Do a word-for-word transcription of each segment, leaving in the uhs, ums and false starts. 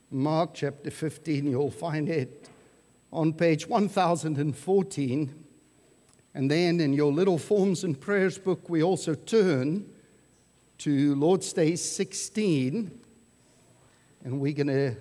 Mark chapter fifteen. You'll find it on page one thousand fourteen. And then in your little Forms and Prayers book, we also turn to Lord's Day sixteen. And we're going to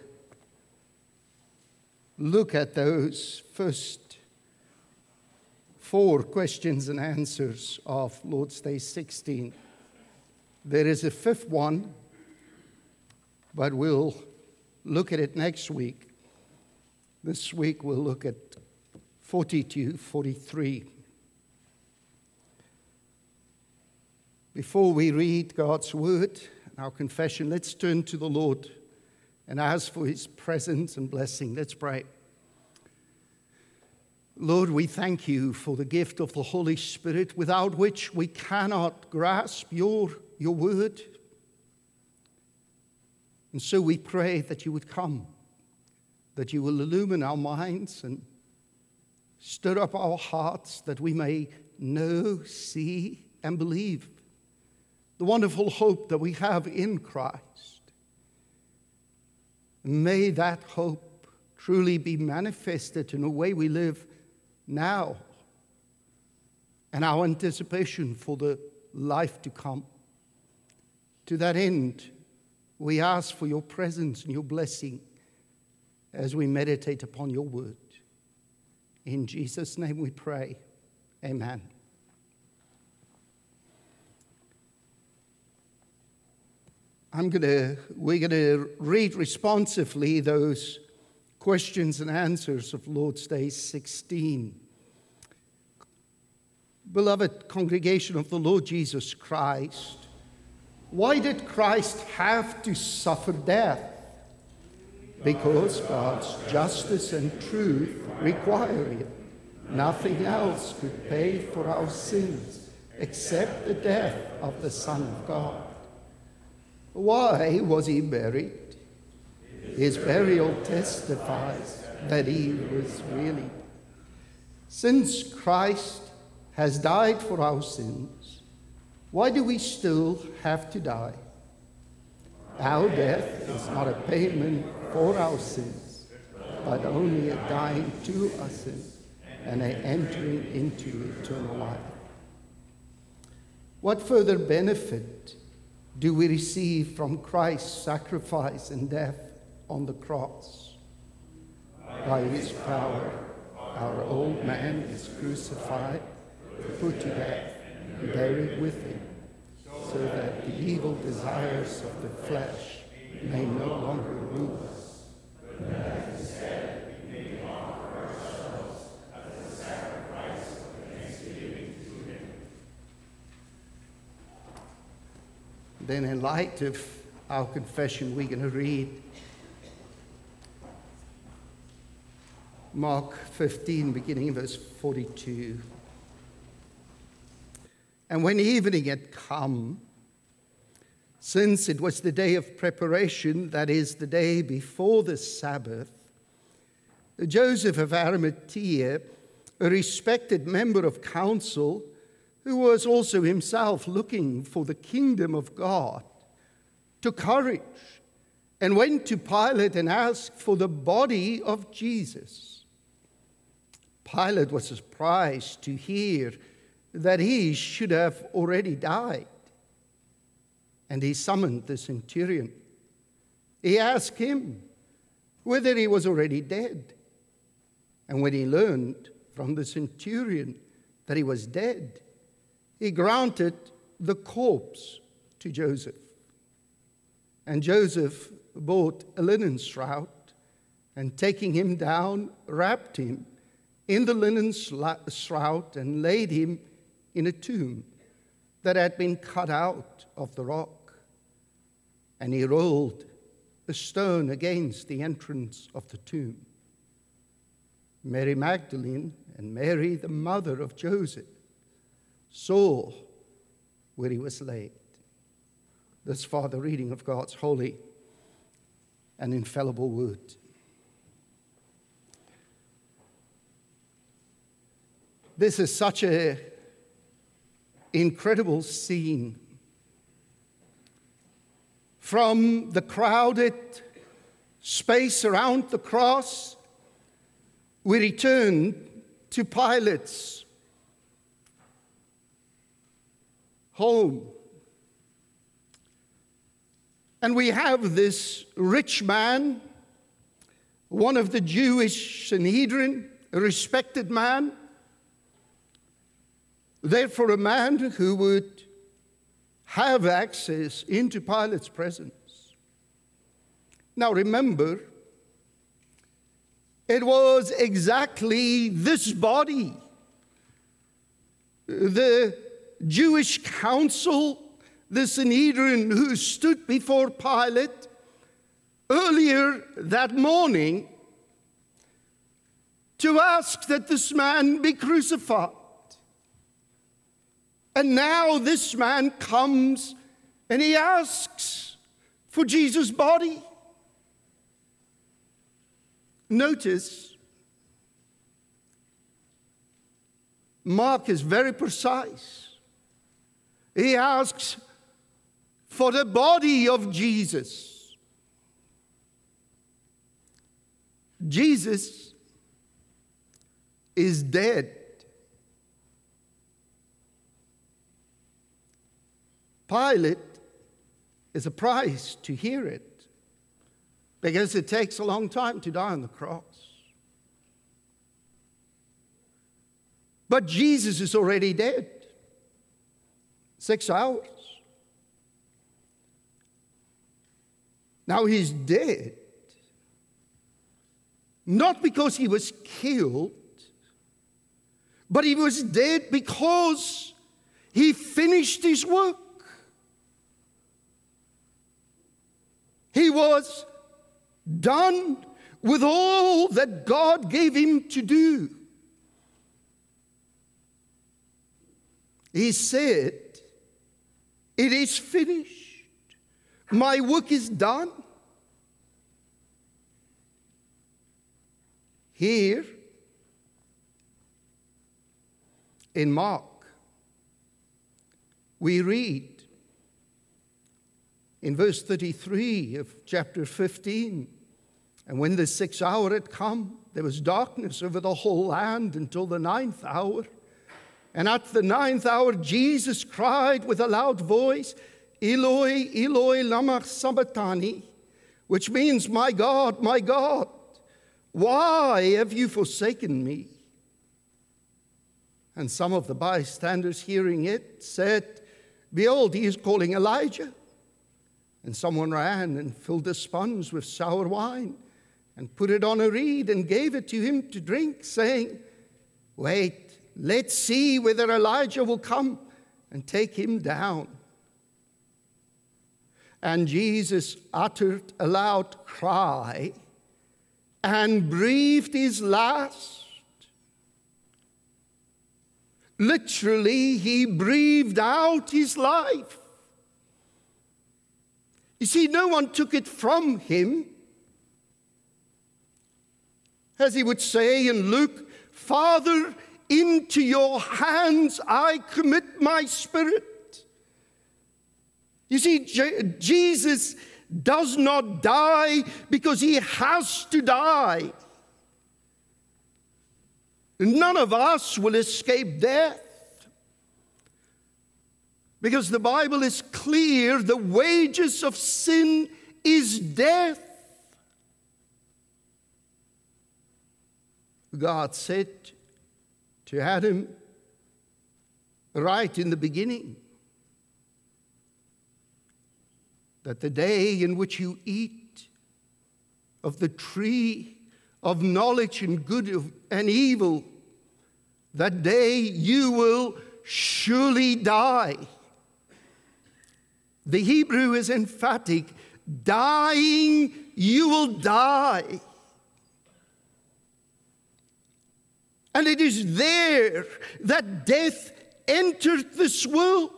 look at those first four questions and answers of Lord's Day sixteen. There is a fifth one, but we'll look at it next week. This week we'll look at forty-two, forty-three. Before we read God's word, our confession, let's turn to the Lord and ask for his presence and blessing. Let's pray. Lord, we thank you for the gift of the Holy Spirit, without which we cannot grasp your, your word. And so we pray that you would come, that you will illumine our minds and stir up our hearts, that we may know, see, and believe the wonderful hope that we have in Christ. And may that hope truly be manifested in the way we live now and our anticipation for the life to come. To that end, we ask for your presence and your blessing as we meditate upon your word. In Jesus' name we pray. Amen. I'm gonna, we're going to read responsively those questions and answers of Lord's Day sixteen. Beloved congregation of the Lord Jesus Christ, why did Christ have to suffer death? Because God's justice and truth require it. Nothing else could pay for our sins except the death of the Son of God. Why was he buried? His burial testifies that he was really. Since Christ has died for our sins, why do we still have to die? Our death is not a payment for our sins, but only a dying to our sins and an entering into eternal life. What further benefit do we receive from Christ's sacrifice and death on the cross? By his power, our old man is crucified, put to death, and buried with him, so that the evil desires of the flesh may no longer rule us, but that instead we may offer ourselves as a sacrifice of thanksgiving to him. Then, in light of our confession, we're going to read Mark fifteen, beginning in verse forty-two. And when evening had come, since it was the day of preparation, that is, the day before the Sabbath, Joseph of Arimathea, a respected member of council, who was also himself looking for the kingdom of God, took courage and went to Pilate and asked for the body of Jesus. Pilate was surprised to hear that he should have already died, and he summoned the centurion. He asked him whether he was already dead, and when he learned from the centurion that he was dead, he granted the corpse to Joseph. And Joseph bought a linen shroud, and taking him down, wrapped him in the linen shroud and laid him in a tomb that had been cut out of the rock. And he rolled a stone against the entrance of the tomb. Mary Magdalene and Mary, the mother of Joseph, saw where he was laid. Thus far, the reading of God's holy and infallible word. This is such an incredible scene. From the crowded space around the cross, we return to Pilate's home. And we have this rich man, one of the Jewish Sanhedrin, a respected man, therefore a man who would have access into Pilate's presence. Now remember, it was exactly this body, the Jewish council, the Sanhedrin, who stood before Pilate earlier that morning to ask that this man be crucified. And now this man comes and he asks for Jesus' body. Notice, Mark is very precise. He asks for the body of Jesus. Jesus is dead. Pilate is surprised to hear it because it takes a long time to die on the cross. But Jesus is already dead. Six hours. Now he's dead. Not because he was killed, but he was dead because he finished his work. He was done with all that God gave him to do. He said, "It is finished. My work is done." Here in Mark, we read in verse thirty-three of chapter fifteen, "And when the sixth hour had come, there was darkness over the whole land until the ninth hour. And at the ninth hour, Jesus cried with a loud voice, 'Eloi, Eloi, lama sabachthani,' which means, 'My God, my God, why have you forsaken me?' And some of the bystanders hearing it said, 'Behold, he is calling Elijah.' And someone ran and filled a sponge with sour wine and put it on a reed and gave it to him to drink, saying, 'Wait, let's see whether Elijah will come and take him down.' And Jesus uttered a loud cry and breathed his last. Literally, he breathed out his life. You see, no one took it from him. As he would say in Luke, 'Father, into your hands I commit my spirit.' You see, Je- Jesus does not die because he has to die. None of us will escape death. Because the Bible is clear, the wages of sin is death. God said to Adam right in the beginning that the day in which you eat of the tree of knowledge and good and evil, that day you will surely die. The Hebrew is emphatic. Dying, you will die. And it is there that death entered this world.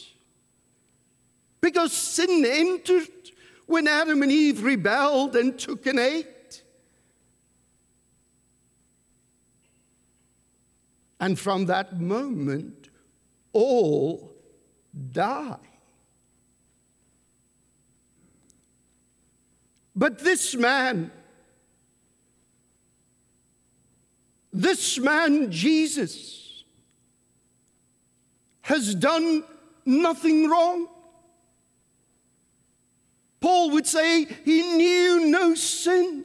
Because sin entered when Adam and Eve rebelled and took and ate. And from that moment, all die. But this man, this man, Jesus, has done nothing wrong. Paul would say he knew no sin.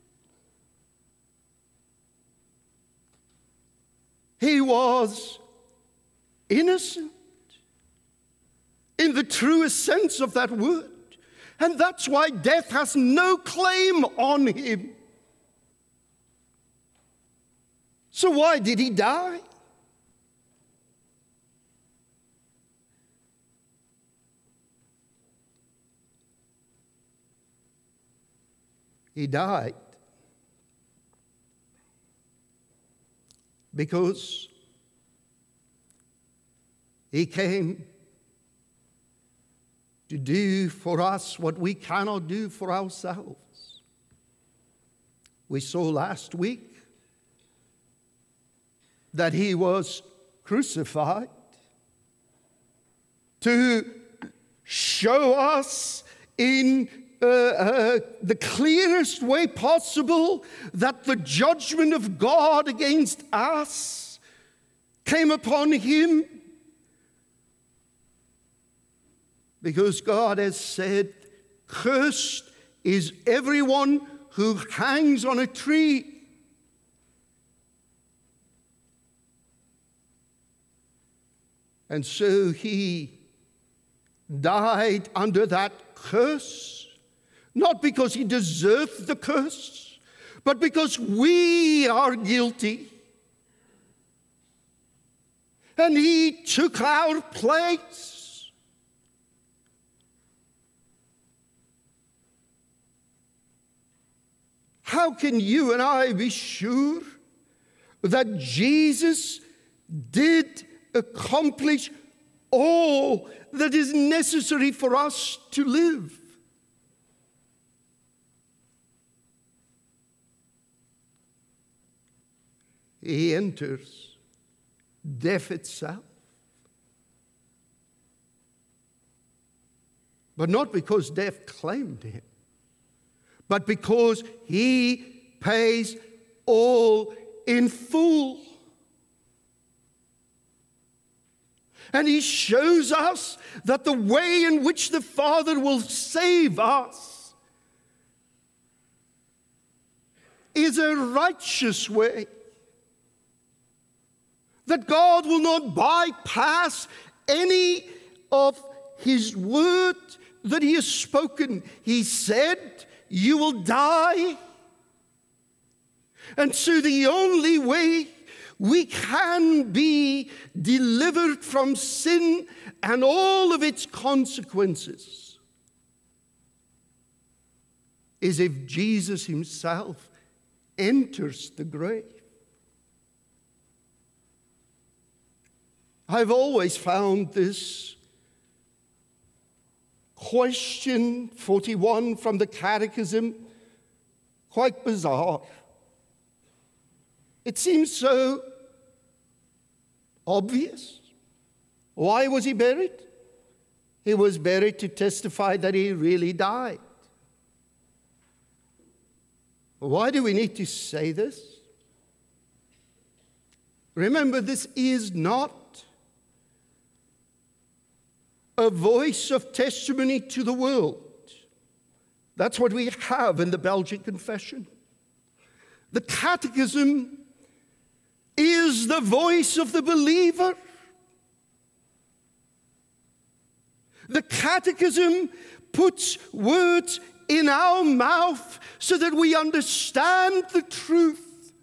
He was innocent in the truest sense of that word. And that's why death has no claim on him. So why did he die? He died because he came to do for us what we cannot do for ourselves. We saw last week that he was crucified to show us in uh, uh, the clearest way possible that the judgment of God against us came upon him. Because God has said, cursed is everyone who hangs on a tree. And so he died under that curse, not because he deserved the curse, but because we are guilty. And he took our place. How can you and I be sure that Jesus did accomplish all that is necessary for us to live? He enters death itself. But not because death claimed him, but because he pays all in full. And he shows us that the way in which the Father will save us is a righteous way. That God will not bypass any of his word that he has spoken. He said, you will die. And so the only way we can be delivered from sin and all of its consequences is if Jesus himself enters the grave. I've always found this question forty-one from the Catechism quite bizarre. It seems so obvious. Why was he buried? He was buried to testify that he really died. Why do we need to say this? Remember, this is not a voice of testimony to the world. That's what we have in the Belgian Confession. The Catechism is the voice of the believer. The Catechism puts words in our mouth so that we understand the truth.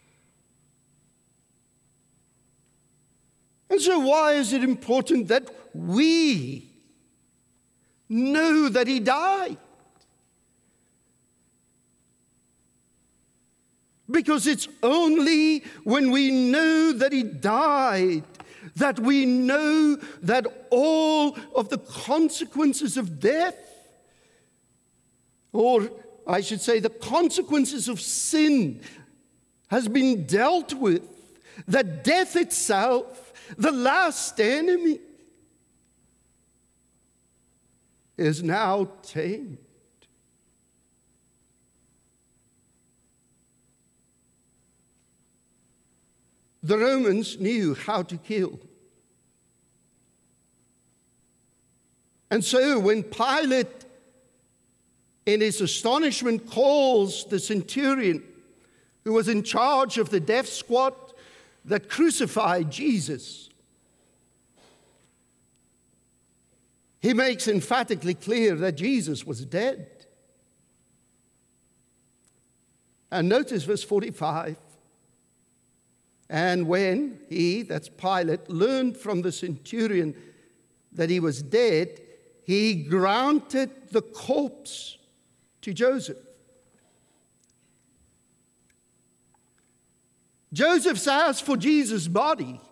And so why is it important that we know that he died? Because it's only when we know that he died that we know that all of the consequences of death, or I should say the consequences of sin, has been dealt with. That death itself, the last enemy, is now tamed. The Romans knew how to kill. And so when Pilate, in his astonishment, calls the centurion who was in charge of the death squad that crucified Jesus, he makes emphatically clear that Jesus was dead. And notice verse forty-five. And when he, that's Pilate, learned from the centurion that he was dead, he granted the corpse to Joseph. Joseph's asked for Jesus' body.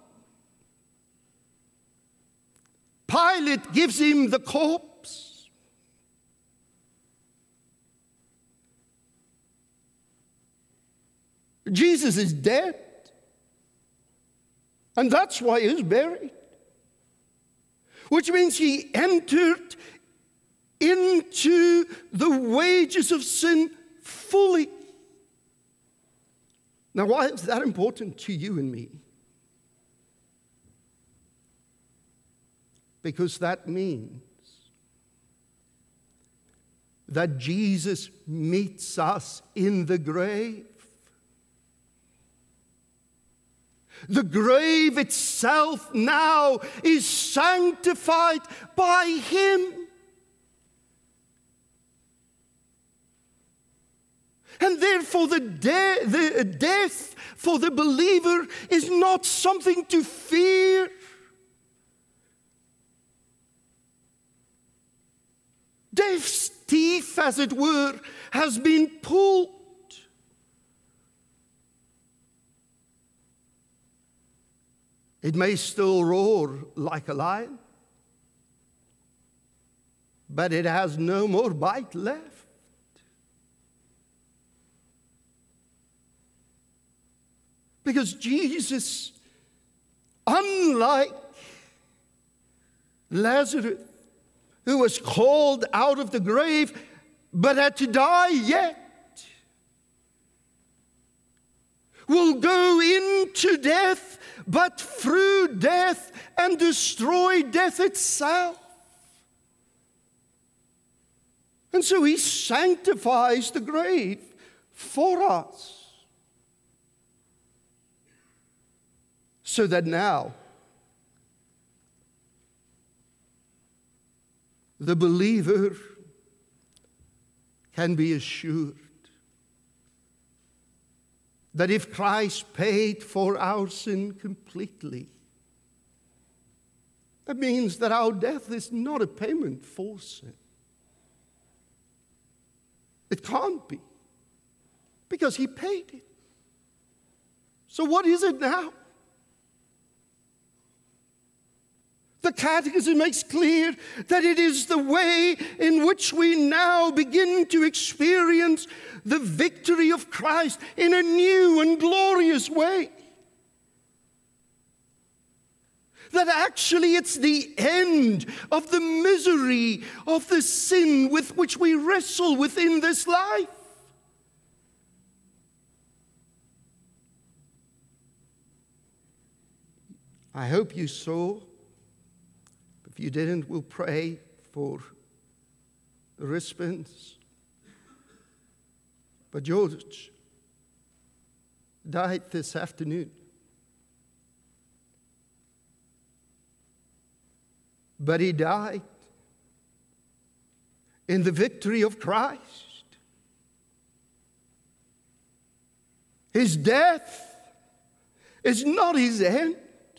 Pilate gives him the corpse. Jesus is dead. And that's why he was buried. Which means he entered into the wages of sin fully. Now, why is that important to you and me? Because that means that Jesus meets us in the grave. The grave itself now is sanctified by him. And therefore the, de- the death for the believer is not something to fear. Death's teeth, as it were, has been pulled. It may still roar like a lion, but it has no more bite left. Because Jesus, unlike Lazarus, who was called out of the grave, but had to die yet, will go into death, but through death, and destroy death itself. And so he sanctifies the grave for us. So that now the believer can be assured that if Christ paid for our sin completely, that means that our death is not a payment for sin. It can't be, because he paid it. So what is it now? The Catechism makes clear that it is the way in which we now begin to experience the victory of Christ in a new and glorious way. That actually it's the end of the misery of the sin with which we wrestle within this life. I hope you saw. If you didn't, we'll pray for the response. But George died this afternoon. But he died in the victory of Christ. His death is not his end.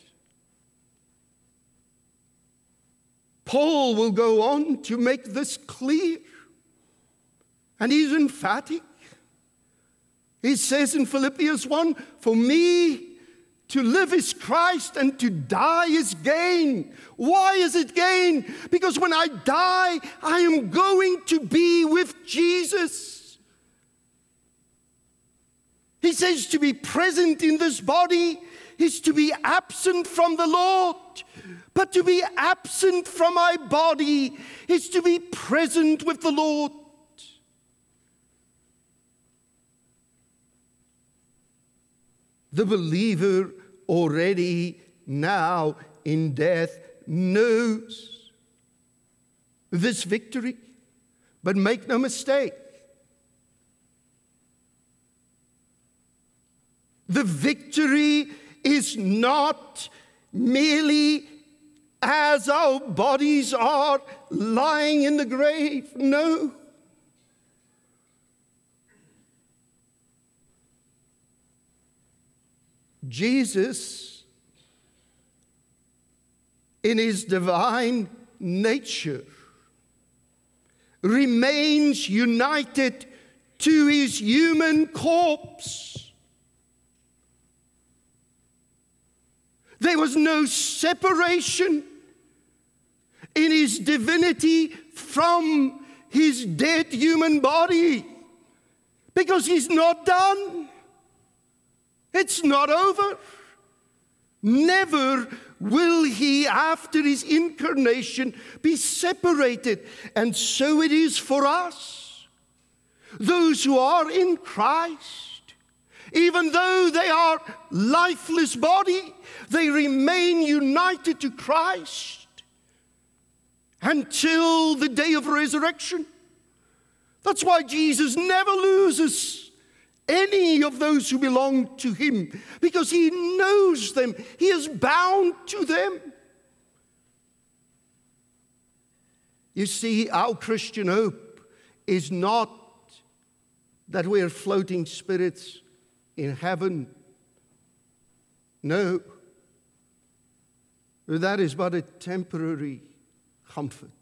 Paul will go on to make this clear. And he's emphatic. He says in Philippians one, for me to live is Christ and to die is gain. Why is it gain? Because when I die, I am going to be with Jesus. He says to be present in this body is to be absent from the Lord. But to be absent from my body is to be present with the Lord. The believer already now in death knows this victory. But make no mistake, the victory is not merely as our bodies are lying in the grave. No. Jesus, in his divine nature, remains united to his human corpse. There was no separation in his divinity from his dead human body, because he's not done. It's not over. Never will he, after his incarnation, be separated. And so it is for us. Those who are in Christ, even though they are lifeless body, they remain united to Christ until the day of resurrection. That's why Jesus never loses any of those who belong to him, because he knows them. He is bound to them. You see, our Christian hope is not that we are floating spirits in heaven. No, that is but a temporary comfort.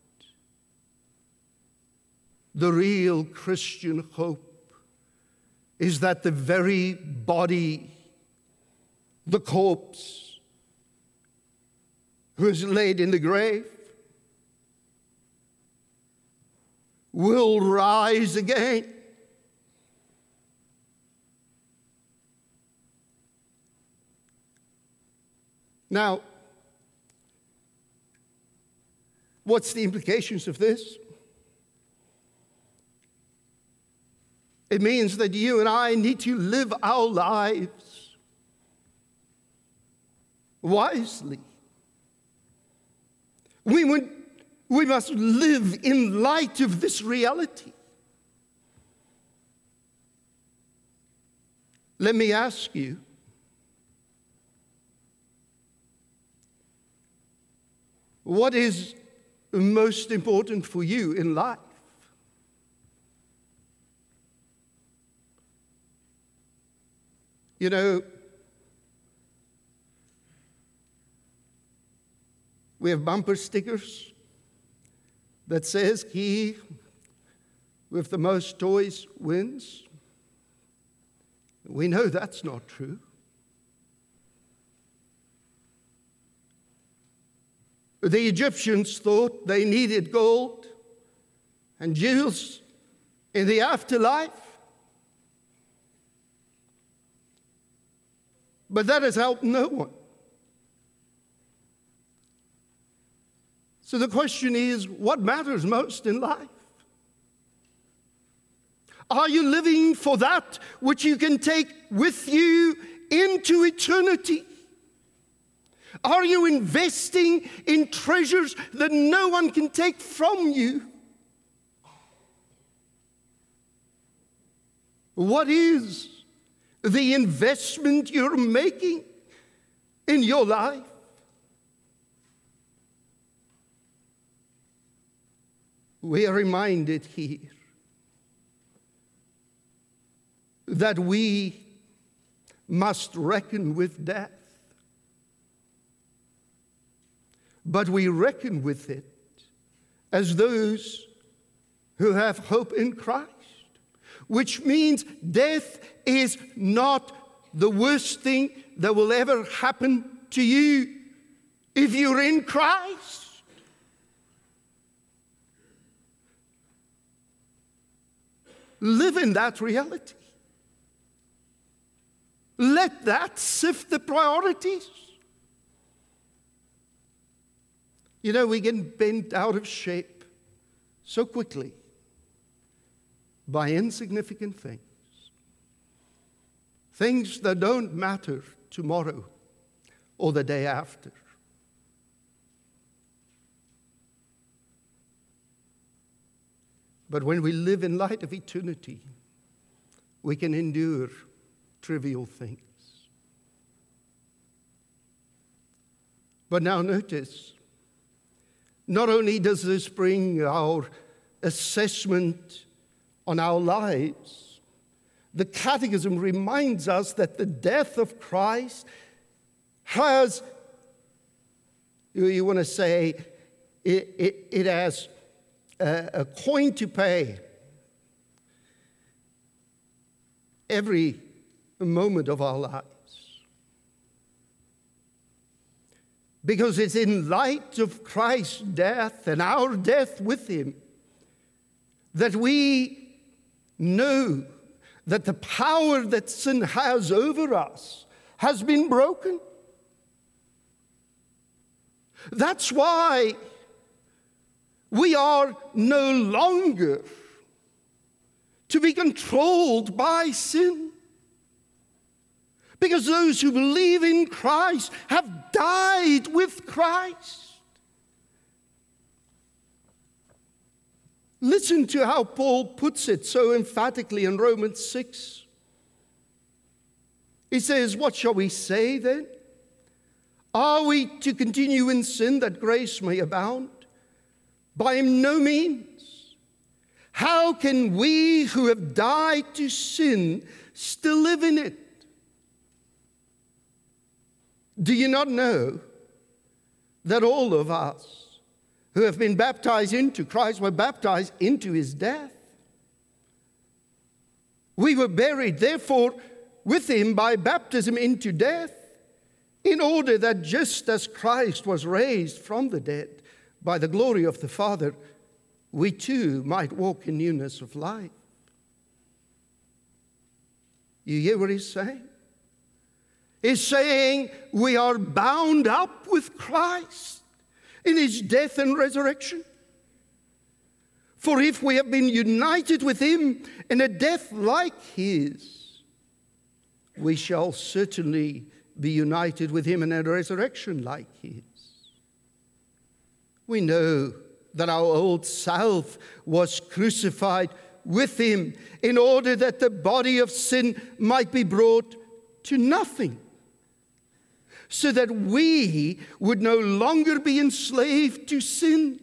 The real Christian hope is that the very body, the corpse, who is laid in the grave, will rise again. Now, what's the implications of this? It means that you and I need to live our lives wisely. We, would, we must live in light of this reality. Let me ask you, what is most important for you in life? You know, we have bumper stickers that says, "He with the most toys wins." We know that's not true. The Egyptians thought they needed gold and jewels in the afterlife. But that has helped no one. So the question is, what matters most in life? Are you living for that which you can take with you into eternity? Are you investing in treasures that no one can take from you? What is the investment you're making in your life? We are reminded here that we must reckon with death, but we reckon with it as those who have hope in Christ, which means death is not the worst thing that will ever happen to you if you're in Christ. Live in that reality. Let that sift the priorities. You know, we get bent out of shape so quickly by insignificant things. Things that don't matter tomorrow or the day after. But when we live in light of eternity, we can endure trivial things. But now notice, not only does this bring our assessment on our lives, the Catechism reminds us that the death of Christ has, you want to say, it, it, it has a, a coin to pay every moment of our lives. Because it's in light of Christ's death and our death with him that we know that the power that sin has over us has been broken. That's why we are no longer to be controlled by sin. Because those who believe in Christ have died with Christ. Listen to how Paul puts it so emphatically in Romans six. He says, what shall we say then? Are we to continue in sin that grace may abound? By no means. How can we who have died to sin still live in it? Do you not know that all of us who have been baptized into Christ were baptized into his death? We were buried, therefore, with him by baptism into death, in order that just as Christ was raised from the dead by the glory of the Father, we too might walk in newness of life. You hear what he's saying? He's saying we are bound up with Christ in his death and resurrection. For if we have been united with him in a death like his, we shall certainly be united with him in a resurrection like his. We know that our old self was crucified with him in order that the body of sin might be brought to nothing, so that we would no longer be enslaved to sin.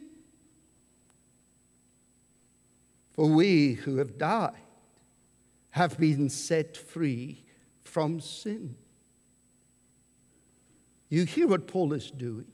For we who have died have been set free from sin. You hear what Paul is doing?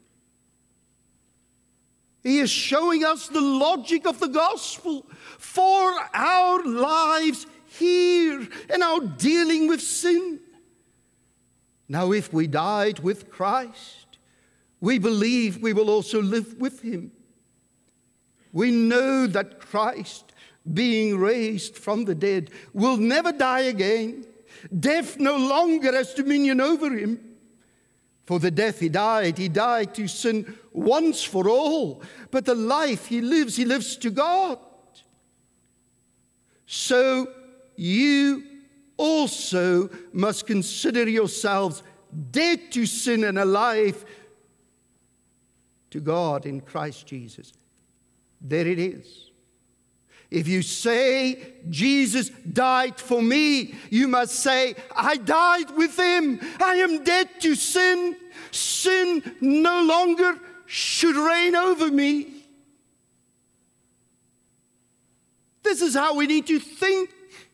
He is showing us the logic of the gospel for our lives here and our dealing with sin. Now, if we died with Christ, we believe we will also live with him. We know that Christ, being raised from the dead, will never die again. Death no longer has dominion over him. For the death he died, he died to sin once for all. But the life he lives, he lives to God. So you also must consider yourselves dead to sin and alive to God in Christ Jesus. There it is. If you say, Jesus died for me, you must say, I died with him. I am dead to sin. Sin no longer should reign over me. This is how we need to think.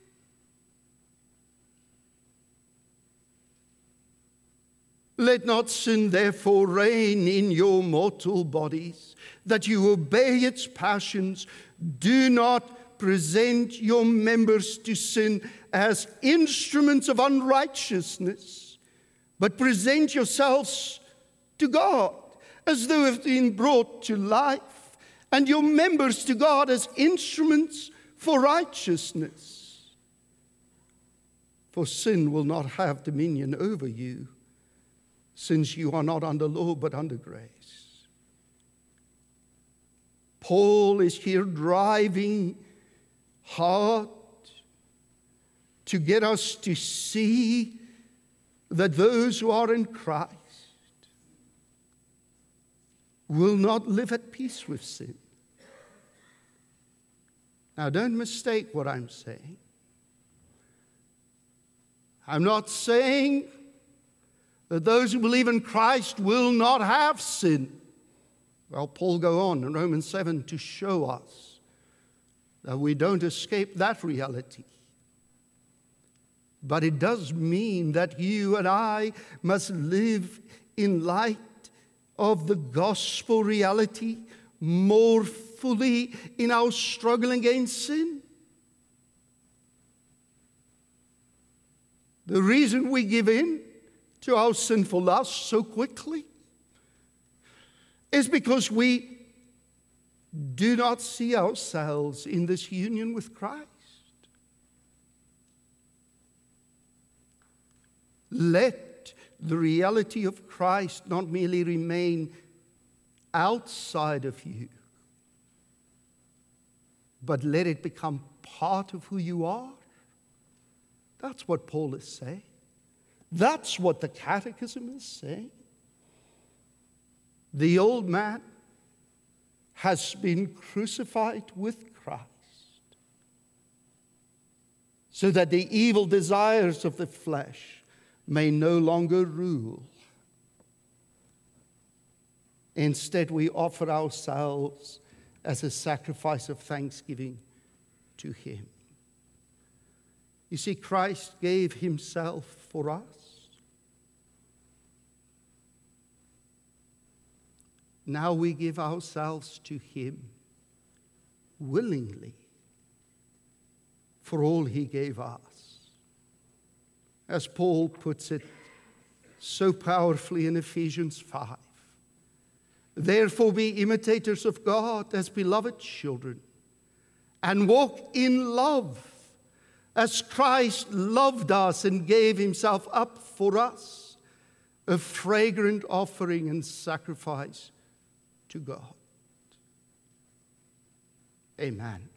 Let not sin therefore reign in your mortal bodies, that you obey its passions. Do not present your members to sin as instruments of unrighteousness, but present yourselves to God as though have been brought to life, and your members to God as instruments for righteousness. For sin will not have dominion over you, since you are not under law but under grace. Paul is here driving hard to get us to see that those who are in Christ will not live at peace with sin. Now, don't mistake what I'm saying. I'm not saying that those who believe in Christ will not have sin. Well, Paul goes on in Romans seven to show us that we don't escape that reality. But it does mean that you and I must live in light of the gospel reality more fully in our struggle against sin. The reason we give in to our sinful lusts so quickly is because we do not see ourselves in this union with Christ. Let the reality of Christ not merely remain outside of you, but let it become part of who you are. That's what Paul is saying. That's what the Catechism is saying. The old man has been crucified with Christ so that the evil desires of the flesh may no longer rule. Instead, we offer ourselves as a sacrifice of thanksgiving to Him. You see, Christ gave Himself for us. Now we give ourselves to Him willingly for all He gave us. As Paul puts it so powerfully in Ephesians five, therefore be imitators of God as beloved children, and walk in love, as Christ loved us and gave Himself up for us, a fragrant offering and sacrifice to God. Amen.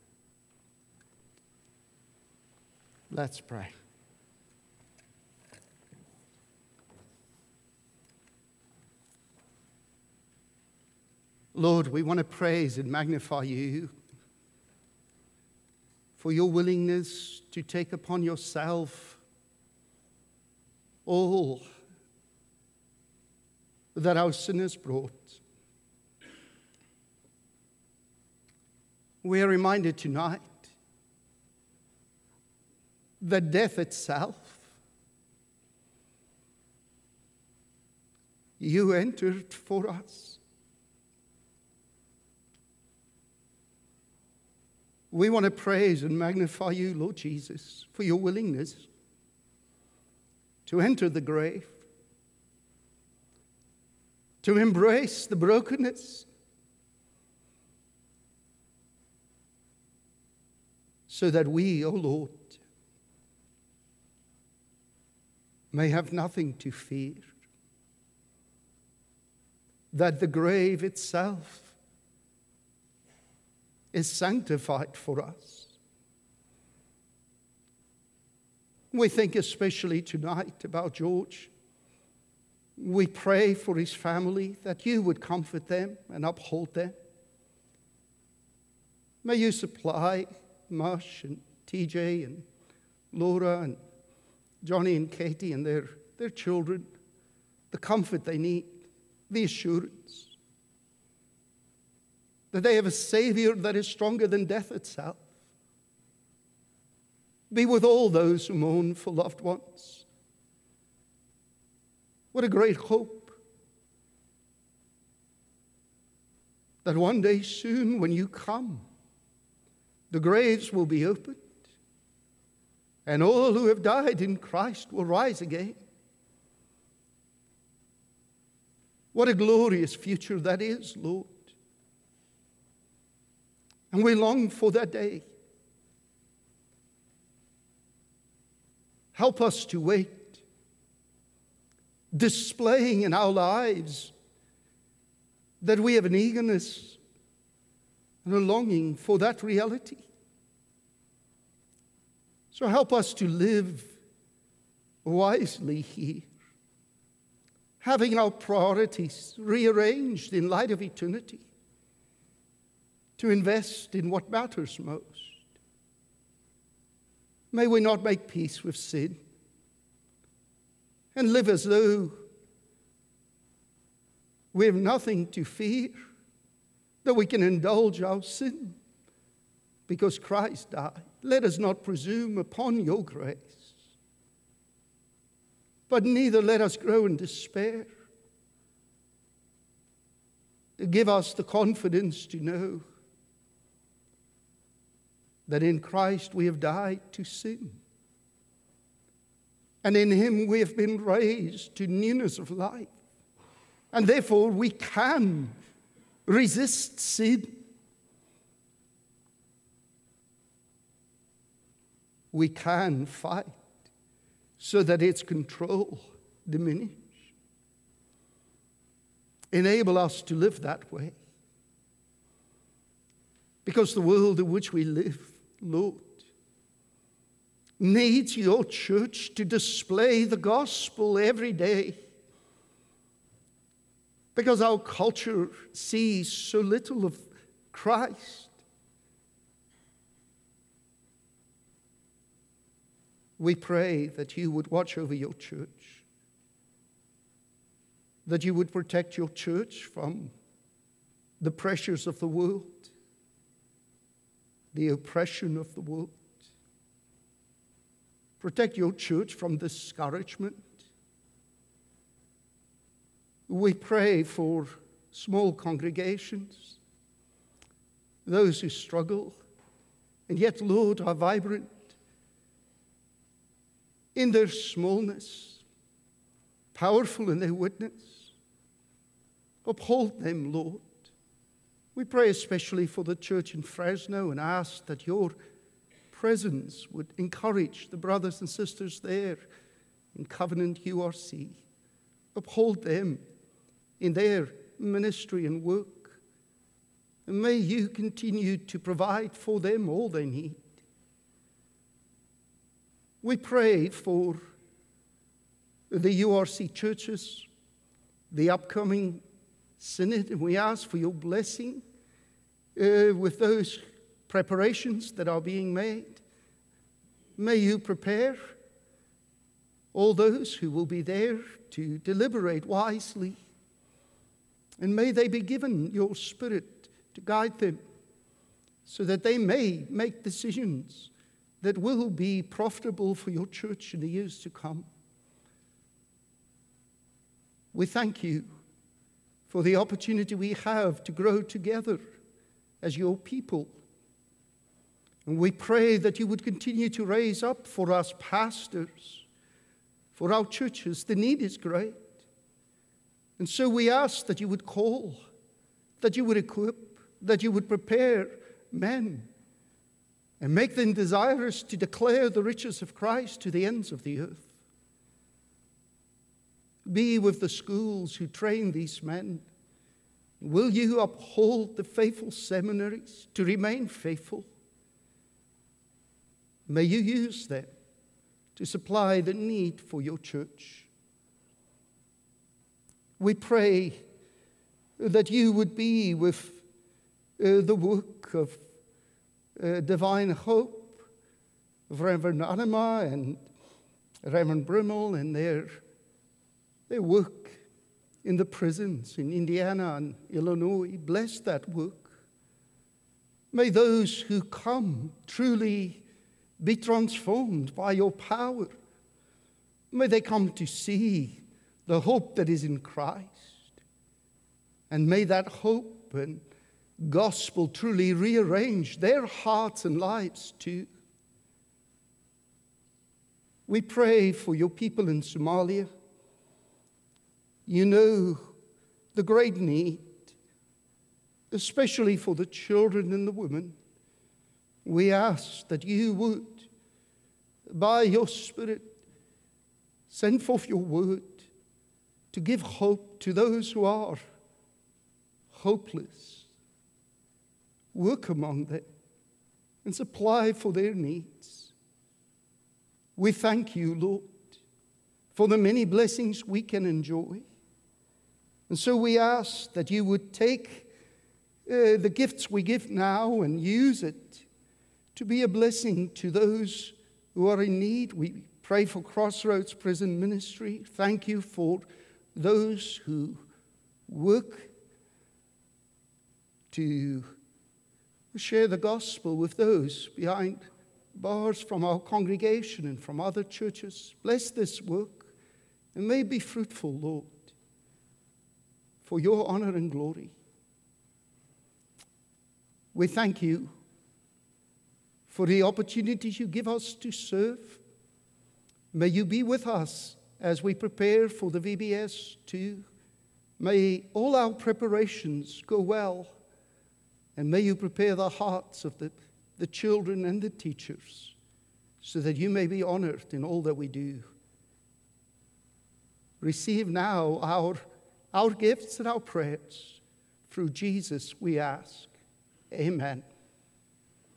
Let's pray. Lord, we want to praise and magnify You for Your willingness to take upon Yourself all that our sin has brought. We are reminded tonight that death itself, You entered for us. We want to praise and magnify You, Lord Jesus, for Your willingness to enter the grave, to embrace the brokenness, so that we, O Lord, may have nothing to fear, that the grave itself is sanctified for us. We think especially tonight about George. We pray for his family, that You would comfort them and uphold them. May You supply Mush and T J and Laura and Johnny and Katie and their, their children the comfort they need, the assurance that they have a Savior that is stronger than death itself. Be with all those who mourn for loved ones. What a great hope that one day soon when You come, the graves will be opened, and all who have died in Christ will rise again. What a glorious future that is, Lord. And we long for that day. Help us to wait, displaying in our lives that we have an eagerness and a longing for that reality. So help us to live wisely here. having our priorities rearranged in light of eternity, to invest in what matters most. May we not make peace with sin and live as though we have nothing to fear, that we can indulge our sin because Christ died. Let us not presume upon your grace, but neither let us grow in despair. Give us the confidence to know that in Christ we have died to sin, and in him we have been raised to newness of life. And therefore we can resist sin. We can fight so that its control diminish. Enable us to live that way. Because the world in which we live, Lord, needs your church to display the gospel every day. Because our culture sees so little of Christ. We pray that you would watch over your church, that you would protect your church from the pressures of the world, the oppression of the world. Protect your church from discouragement. We pray for small congregations, those who struggle, and yet, Lord, are vibrant in their smallness, powerful in their witness. Uphold them, Lord. We pray especially for the church in Fresno and ask that your presence would encourage the brothers and sisters there in Covenant U R C. Uphold them in their ministry and work. And may you continue to provide for them all they need. We pray for the U R C churches, the upcoming synod, and we ask for your blessing uh, with those preparations that are being made. May you prepare all those who will be there to deliberate wisely. And may they be given your Spirit to guide them so that they may make decisions that will be profitable for your church in the years to come. We thank you for the opportunity we have to grow together as your people. And we pray that you would continue to raise up for us pastors, for our churches. The need is great. And so we ask that you would call, that you would equip, that you would prepare men and make them desirous to declare the riches of Christ to the ends of the earth. Be with the schools who train these men. Will you uphold the faithful seminaries to remain faithful? May you use them to supply the need for your church. We pray that you would be with uh, the work of uh, Divine Hope, of Reverend Anima and Reverend Brimmel and their, their work in the prisons in Indiana and Illinois. Bless that work. May those who come truly be transformed by your power. May they come to see the hope that is in Christ. And may that hope and gospel truly rearrange their hearts and lives too. We pray for your people in Somalia. You know the great need, especially for the children and the women. We ask that you would, by your Spirit, send forth your word to give hope to those who are hopeless. Work among them and supply for their needs. We thank you, Lord, for the many blessings we can enjoy. And so we ask that you would take uh, the gifts we give now and use it to be a blessing to those who are in need. We pray for Crossroads Prison Ministry. Thank you for those who work to share the gospel with those behind bars from our congregation and from other churches. Bless this work and may it be fruitful, Lord, for your honor and glory. We thank you for the opportunities you give us to serve. May you be with us as we prepare for the V B S too. May all our preparations go well, and may you prepare the hearts of the, the children and the teachers so that you may be honored in all that we do. Receive now our, our gifts and our prayers. Through Jesus we ask. Amen.